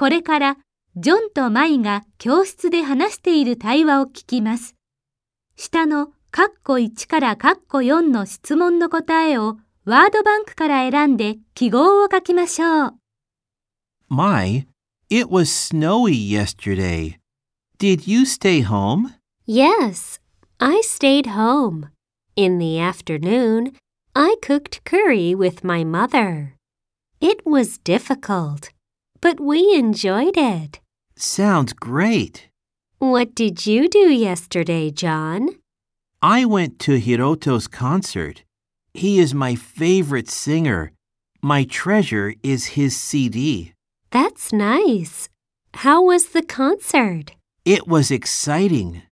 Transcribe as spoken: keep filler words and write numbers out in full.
これからジョンとマイが教室で話している対話を聞きます。下のカッコいちからカッコよんの質問の答えをワードバンクから選んで記号を書きましょう。 My, it was snowy yesterday. Did you stay home? Yes, I stayed home. In the afternoon, I cooked curry with my mother. It was difficult, but we enjoyed it. Sounds great. What did you do yesterday, John? I went to Hiroto's concert. He is my favorite singer. My treasure is his C D. That's nice. How was the concert? It was exciting.